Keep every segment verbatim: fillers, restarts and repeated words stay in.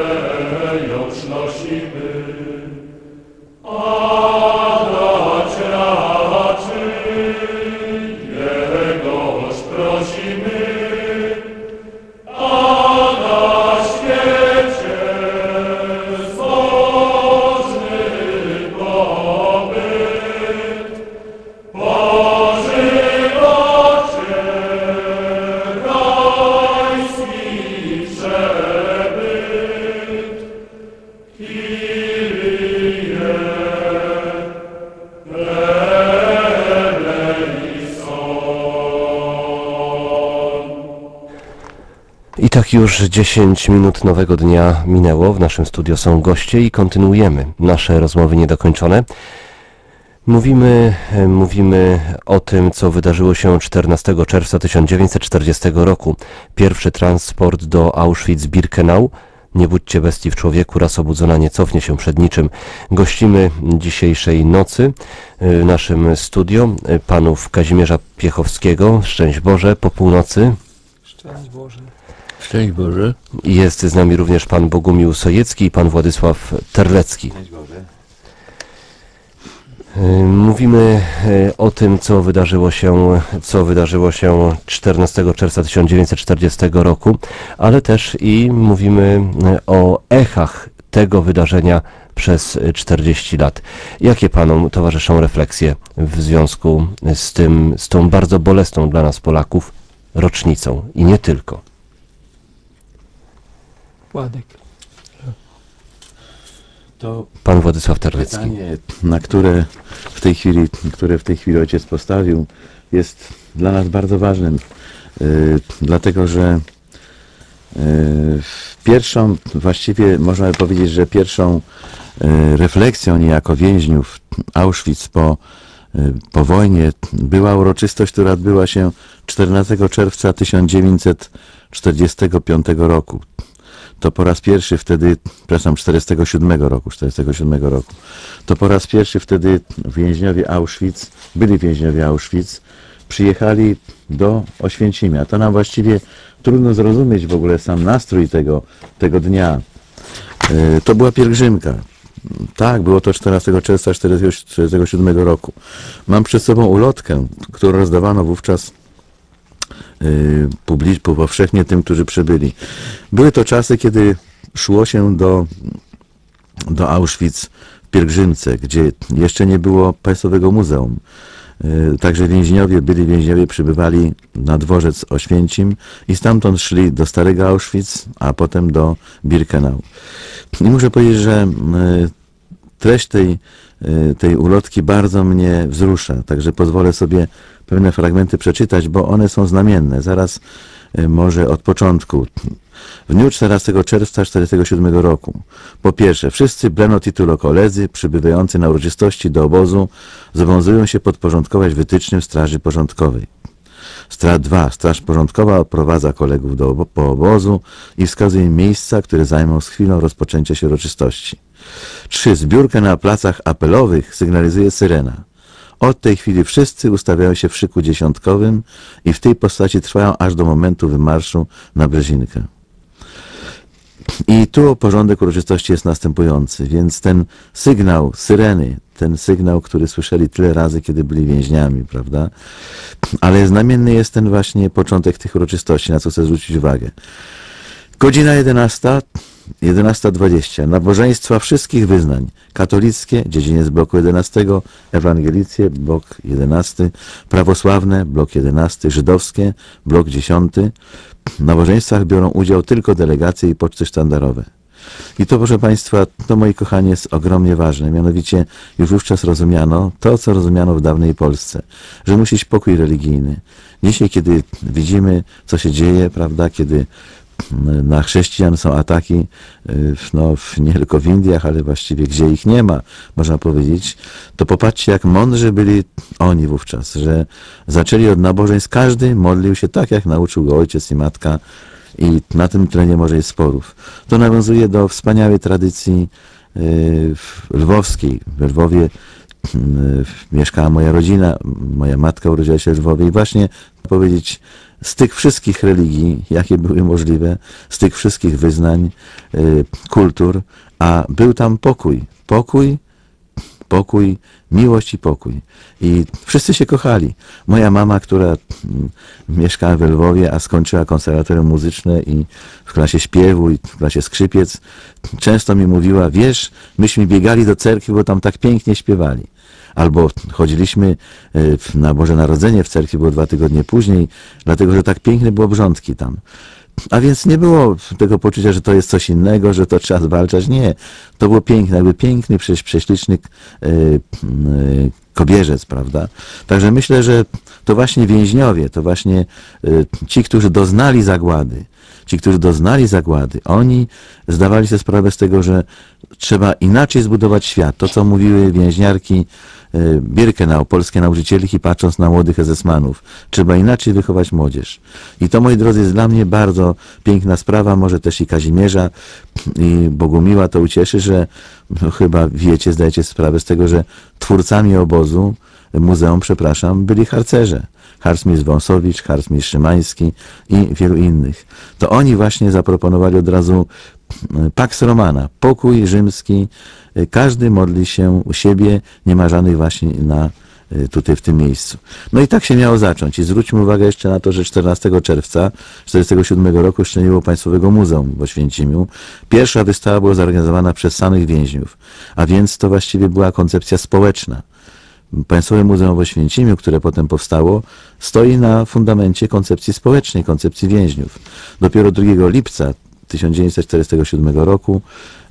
wciąż nosimy. A dać raczy, Jegoż prosimy, a na świecie zbożny pobyt pożywacie rajski przebyt. Kyrie I tak już dziesięć minut nowego dnia minęło. W naszym studio są goście i kontynuujemy nasze rozmowy niedokończone. Mówimy, mówimy o tym, co wydarzyło się czternastego czerwca tysiąc dziewięćset czterdziestego roku. Pierwszy transport do Auschwitz-Birkenau. Nie budźcie bestii w człowieku, raz obudzona nie cofnie się przed niczym. Gościmy dzisiejszej nocy w naszym studio panów Kazimierza Piechowskiego. Szczęść Boże, po północy. Szczęść Boże. Szczęść Boże. Jest z nami również pan Bogumił Sojecki i pan Władysław Terlecki. Szczęść Boże. Mówimy o tym, co wydarzyło się, co wydarzyło się czternastego czerwca tysiąc dziewięćset czterdziestego roku, ale też i mówimy o echach tego wydarzenia przez czterdzieści lat. Jakie panom towarzyszą refleksje w związku z tym, z tą bardzo bolesną dla nas Polaków rocznicą i nie tylko? Władek. To Pan Władysław Terlecki. pytanie, na które w tej chwili, które w tej chwili ojciec postawił, jest dla nas bardzo ważnym, yy, dlatego że yy, pierwszą, właściwie można by powiedzieć, że pierwszą yy, refleksją niejako więźniów Auschwitz po, yy, po wojnie była uroczystość, która odbyła się czternastego czerwca tysiąc dziewięćset czterdziestego piątego roku. To po raz pierwszy wtedy, przepraszam, czterdziestego siódmego roku, czterdziestego siódmego roku, to po raz pierwszy wtedy więźniowie Auschwitz, byli więźniowie Auschwitz, przyjechali do Oświęcimia. To nam właściwie trudno zrozumieć w ogóle sam nastrój tego, tego dnia. Yy, to była pielgrzymka. Tak, było to czternastego czerwca czterdziestego siódmego roku. Mam przed sobą ulotkę, którą rozdawano wówczas publicznie, powszechnie tym, którzy przybyli. Były to czasy, kiedy szło się do, do Auschwitz w pielgrzymce, gdzie jeszcze nie było Państwowego Muzeum. Także więźniowie, byli więźniowie, przybywali na dworzec Oświęcim i stamtąd szli do Starego Auschwitz, a potem do Birkenau. I muszę powiedzieć, że treść tej, tej ulotki bardzo mnie wzrusza, także pozwolę sobie pewne fragmenty przeczytać, bo one są znamienne. Zaraz może od początku. W dniu czternastego czerwca czterdziestego siódmego roku. Po pierwsze, wszyscy blenotitulo-koledzy przybywający na uroczystości do obozu zobowiązują się podporządkować wytycznym Straży Porządkowej. Strat dwa. Straż Porządkowa odprowadza kolegów do obo po obozu i wskazuje im miejsca, które zajmą z chwilą rozpoczęcia się uroczystości. trzy. Zbiórkę na placach apelowych sygnalizuje syrena. Od tej chwili wszyscy ustawiają się w szyku dziesiątkowym i w tej postaci trwają aż do momentu wymarszu na Brzezinkę. I tu porządek uroczystości jest następujący, więc ten sygnał syreny, ten sygnał, który słyszeli tyle razy, kiedy byli więźniami, prawda? Ale znamienny jest ten właśnie początek tych uroczystości, na co chcę zwrócić uwagę. Godzina jedenasta, jedenasta dwadzieścia. Nabożeństwa wszystkich wyznań. Katolickie, dziedziniec bloku jedenastego, ewangelickie, blok jedenasty, prawosławne, blok jedenasty, żydowskie, blok dziesiąty. W nabożeństwach biorą udział tylko delegacje i poczty sztandarowe. I to, proszę Państwa, to, moi kochani, jest ogromnie ważne. Mianowicie już wówczas rozumiano to, co rozumiano w dawnej Polsce, że musi być pokój religijny. Dzisiaj, kiedy widzimy, co się dzieje, prawda, kiedy na chrześcijan są ataki, no, nie tylko w Indiach, ale właściwie gdzie ich nie ma, można powiedzieć, to popatrzcie, jak mądrzy byli oni wówczas, że zaczęli od nabożeństw, każdy modlił się tak, jak nauczył go ojciec i matka, i na tym tle nie może być sporów. To nawiązuje do wspaniałej tradycji lwowskiej. W Lwowie mieszkała moja rodzina, moja matka urodziła się w Lwowie i właśnie powiedzieć, z tych wszystkich religii, jakie były możliwe, z tych wszystkich wyznań, kultur, a był tam pokój, pokój, pokój, miłość i pokój. I wszyscy się kochali. Moja mama, która mieszkała w Lwowie, a skończyła konserwatorium muzyczne i w klasie śpiewu i w klasie skrzypiec, często mi mówiła, wiesz, myśmy biegali do cerkwi, bo tam tak pięknie śpiewali. Albo chodziliśmy na Boże Narodzenie w cerkwi, było dwa tygodnie później, dlatego, że tak piękne były obrządki tam. A więc nie było tego poczucia, że to jest coś innego, że to trzeba zwalczać. Nie. To było piękne, jakby piękny, przecież prześliczny yy, yy, kobierzec, prawda? Także myślę, że to właśnie więźniowie, to właśnie yy, ci, którzy doznali zagłady, ci, którzy doznali zagłady, oni zdawali sobie sprawę z tego, że trzeba inaczej zbudować świat. To, co mówiły więźniarki Birkenau, polskie nauczycielki, patrząc na młodych esesmanów. Trzeba inaczej wychować młodzież. I to, moi drodzy, jest dla mnie bardzo piękna sprawa, może też i Kazimierza i Bogumiła to ucieszy, że no, chyba wiecie, zdajecie sprawę z tego, że twórcami obozu, muzeum, przepraszam, byli harcerze. Harcmistrz Wąsowicz, harcmistrz Szymański i wielu innych. To oni właśnie zaproponowali od razu Pax Romana, pokój rzymski. Każdy modli się u siebie, nie ma żadnych właśnie na, tutaj w tym miejscu. No i tak się miało zacząć. I zwróćmy uwagę jeszcze na to, że czternastego czerwca tysiąc dziewięćset czterdziestego siódmego roku jeszcze nie było Państwowego Muzeum w Oświęcimiu. Pierwsza wystawa była zorganizowana przez samych więźniów, a więc to właściwie była koncepcja społeczna. Państwowe Muzeum w Oświęcimiu, które potem powstało, stoi na fundamencie koncepcji społecznej, koncepcji więźniów. Dopiero drugiego lipca tysiąc dziewięćset czterdziestego siódmego roku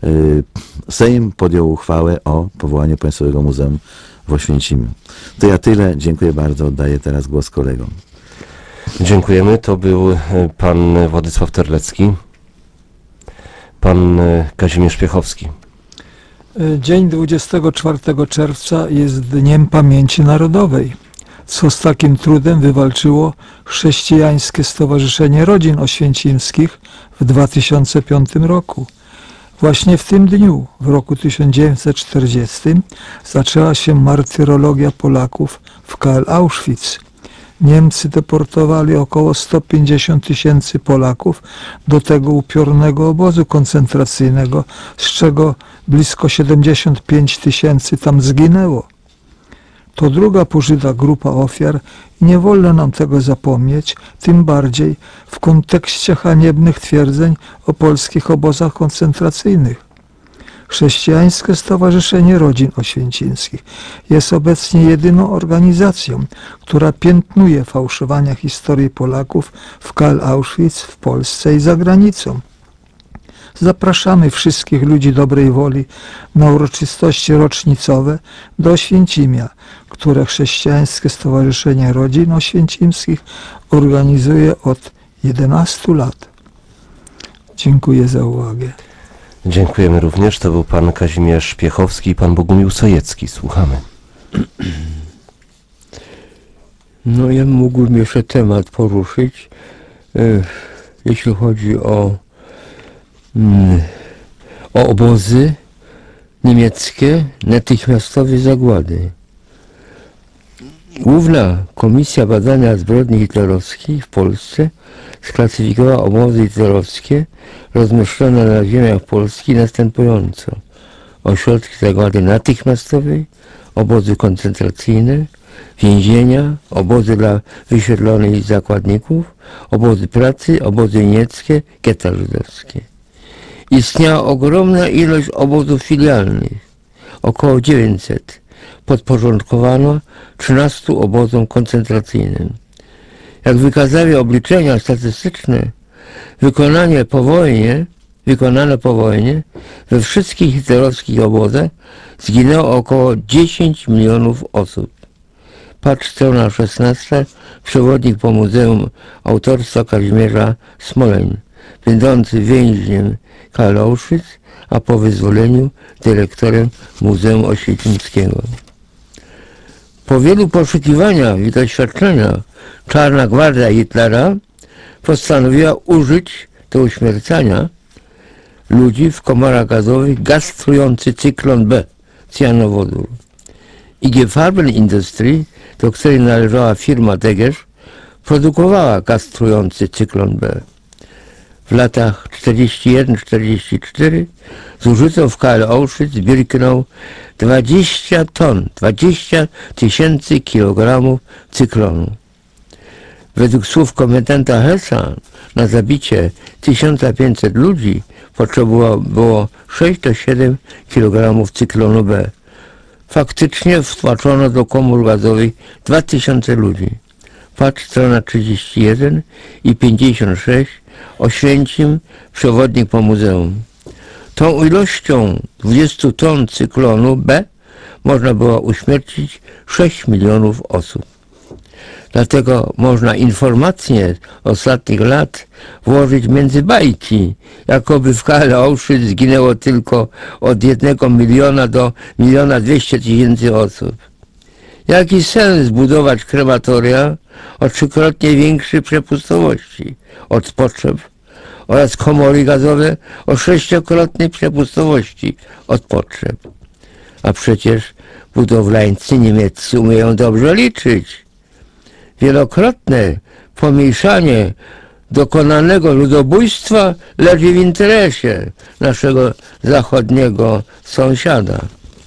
Sejm podjął uchwałę o powołaniu Państwowego Muzeum w Oświęcimiu. To ja tyle. Dziękuję bardzo. Oddaję teraz głos kolegom. Dziękujemy. To był pan Władysław Terlecki, pan Kazimierz Piechowski. Dzień dwudziestego czwartego czerwca jest Dniem Pamięci Narodowej, co z takim trudem wywalczyło Chrześcijańskie Stowarzyszenie Rodzin Oświęcimskich w dwa tysiące piątym roku. Właśnie w tym dniu, w roku tysiąc dziewięćset czterdziestym, zaczęła się martyrologia Polaków w K L Auschwitz. Niemcy deportowali około sto pięćdziesiąt tysięcy Polaków do tego upiornego obozu koncentracyjnego, z czego blisko siedemdziesiąt pięć tysięcy tam zginęło. To druga pożyta grupa ofiar i nie wolno nam tego zapomnieć, tym bardziej w kontekście haniebnych twierdzeń o polskich obozach koncentracyjnych. Chrześcijańskie Stowarzyszenie Rodzin Oświęcimskich jest obecnie jedyną organizacją, która piętnuje fałszowania historii Polaków w K L Auschwitz, w Polsce i za granicą. Zapraszamy wszystkich ludzi dobrej woli na uroczystości rocznicowe do Oświęcimia, które Chrześcijańskie Stowarzyszenie Rodzin Oświęcimskich organizuje od jedenastu lat. Dziękuję za uwagę. Dziękujemy również. To był pan Kazimierz Piechowski i pan Bogumił Sojecki. Słuchamy. No ja mógłbym jeszcze temat poruszyć, jeśli chodzi o, o obozy niemieckie, natychmiastowe zagłady. Główna Komisja Badania Zbrodni Hitlerowskich w Polsce sklasyfikowała obozy hitlerowskie rozmieszczone na ziemiach Polski następująco. Ośrodki zagłady natychmiastowej, obozy koncentracyjne, więzienia, obozy dla wysiedlonych zakładników, obozy pracy, obozy niemieckie, getta żydowskie. Istniała ogromna ilość obozów filialnych, około dziewięćset. Podporządkowano trzynastu obozom koncentracyjnym. Jak wykazały obliczenia statystyczne, wykonanie po wojnie, wykonane po wojnie we wszystkich hitlerowskich obozach zginęło około dziesięć milionów osób. Patrz strona szesnasta, przewodnik po muzeum autorstwa Kazimierza Smoleń, będący więźniem K L Auschwitz, a po wyzwoleniu dyrektorem Muzeum Oświęcimskiego. Po wielu poszukiwaniach i doświadczeniach Czarna Gwardia Hitlera postanowiła użyć do uśmiercania ludzi w komorach gazowych gaz trujący cyklon B, cjanowodór. I G. Farben Industrie, do której należała firma Degesz, produkowała gaz trujący cyklon B. W latach czterdziestym pierwszym czterdziestym czwartym zużyto w K L Auschwitz-Birkenau dwadzieścia ton, dwadzieścia tysięcy kilogramów cyklonu. Według słów komendanta Hessa na zabicie tysiąc pięćset ludzi potrzebowało było sześć do siedmiu kilogramów cyklonu B. Faktycznie wtłaczono do komór gazowych dwa tysiące ludzi. Patrz strona trzydzieści jeden i pięćdziesiąt sześć, Oświęcim, przewodnik po muzeum. Tą ilością dwudziestu ton cyklonu B można było uśmiercić sześć milionów osób. Dlatego można informacje ostatnich lat włożyć między bajki, jakoby w K L Auschwitz zginęło tylko od jednego miliona do miliona dwieście tysięcy osób. Jaki sens budować krematoria o trzykrotnie większej przepustowości od potrzeb oraz komory gazowe o sześciokrotnej przepustowości od potrzeb? A przecież budowlańcy niemieccy umieją dobrze liczyć. Wielokrotne pomniejszanie dokonanego ludobójstwa leży w interesie naszego zachodniego sąsiada.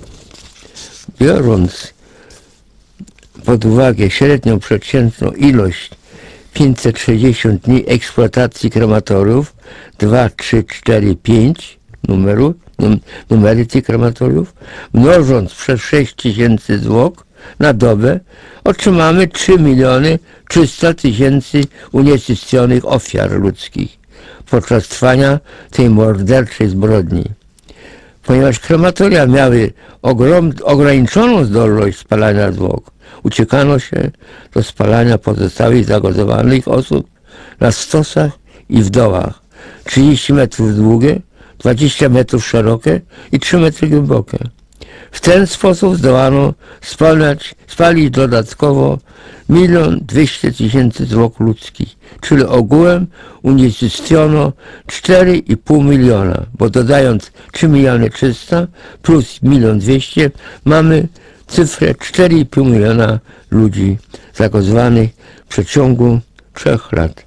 Biorąc pod uwagę średnią przeciętną ilość pięćset sześćdziesiąt dni eksploatacji krematoriów, dwa, trzy, cztery, pięć numeru, num, numery tych krematoriów, mnożąc przez sześć tysięcy zwłok na dobę, otrzymamy trzy miliony trzysta tysięcy unicestwionych ofiar ludzkich podczas trwania tej morderczej zbrodni. Ponieważ krematoria miały ogrom, ograniczoną zdolność spalania zwłok, uciekano się do spalania pozostałych zagotowanych osób na stosach i w dołach, trzydzieści metrów długie, dwadzieścia metrów szerokie i trzy metry głębokie. W ten sposób zdołano spalić, spalić dodatkowo milion dwieście tysięcy zwłok ludzkich, czyli ogółem unicestwiono cztery i pół miliona, bo dodając trzy miliony trzysta plus milion dwieście mamy cyfrę cztery i pół miliona ludzi zagotowanych w przeciągu trzech lat.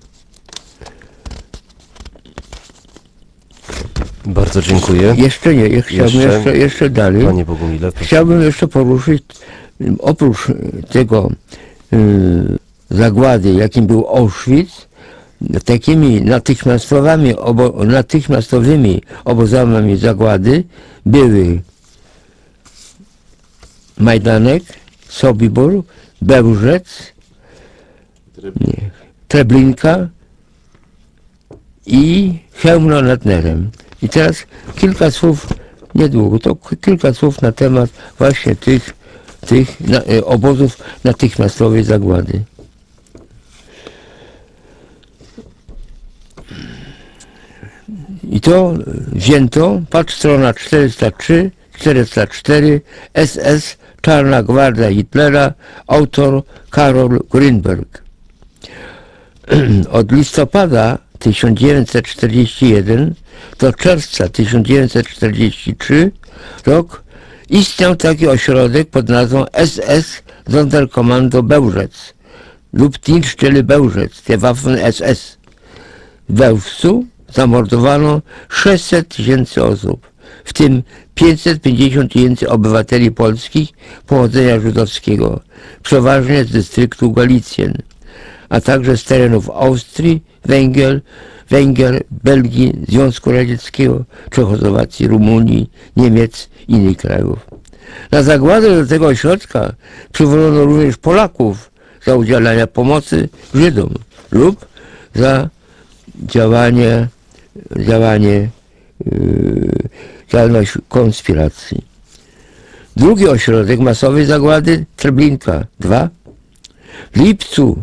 Bardzo dziękuję. Jeszcze nie, chciałbym Jeszcze- jeszcze, jeszcze dalej. Panie Bogumile, proszę. Chciałbym jeszcze poruszyć, y, oprócz tego y, zagłady, jakim był Auschwitz, takimi natychmiastowymi, obo, natychmiastowymi obozami zagłady były Majdanek, Sobibór, Bełżec, nie, Treblinka i Chełmno nad Nerem. I teraz kilka słów, niedługo, to k- kilka słów na temat właśnie tych, tych na, e, obozów natychmiastowej zagłady. I to wzięto, patrz strona czterysta trzy, czterysta cztery, S S, Czarna Gwardia Hitlera, autor Karol Grünberg. Od listopada tysiąc dziewięćset czterdziestego pierwszego do czerwca tysiąc dziewięćset czterdziestego trzeciego rok istniał taki ośrodek pod nazwą S S Sonderkommando Bełżec lub Dienststelle Bełżec, der Waffen S S. W Bełżcu zamordowano sześćset tysięcy osób, w tym pięćset pięćdziesiąt tysięcy obywateli polskich pochodzenia żydowskiego, przeważnie z dystryktu Galicjen, a także z terenów Austrii, Węgier, Węgier, Belgii, Związku Radzieckiego, Czechosłowacji, Rumunii, Niemiec i innych krajów. Na zagładę do tego ośrodka przywołano również Polaków za udzielanie pomocy Żydom lub za działanie, działanie yy, działalność konspiracji. Drugi ośrodek masowej zagłady, Treblinka dwa. W lipcu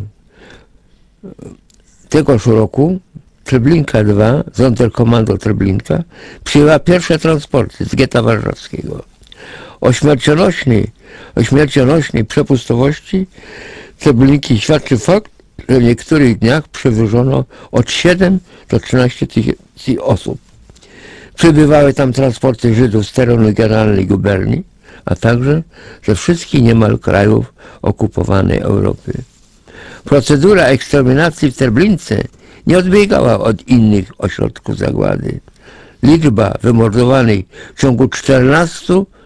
tegoż roku Treblinka dwa, Sonderkommando Treblinka, przyjęła pierwsze transporty z getta warszawskiego. O śmiercionośnej, o śmiercionośnej przepustowości Treblinki świadczy fakt, że w niektórych dniach przewożono od siedem do trzynastu tysięcy osób. Przybywały tam transporty Żydów z terenu generalnej guberni, a także ze wszystkich niemal krajów okupowanej Europy. Procedura eksterminacji w Treblince nie odbiegała od innych ośrodków zagłady. Liczba wymordowanych w ciągu czternastu